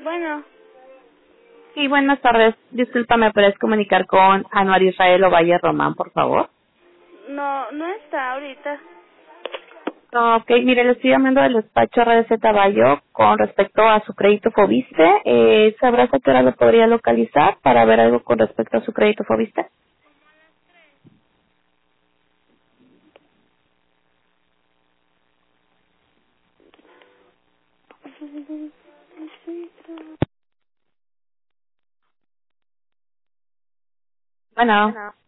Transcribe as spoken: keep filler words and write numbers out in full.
Bueno, Sí, buenas tardes. Disculpa, ¿me puedes comunicar con Anuar Israel Ovalle Román, por favor? no, no está ahorita. No, ok, mire, le estoy llamando del despacho R D Z Bayo con respecto a su crédito Fobiste. Eh, ¿Sabrás a qué hora lo podría localizar para ver algo con respecto a su crédito Fobiste? Bueno.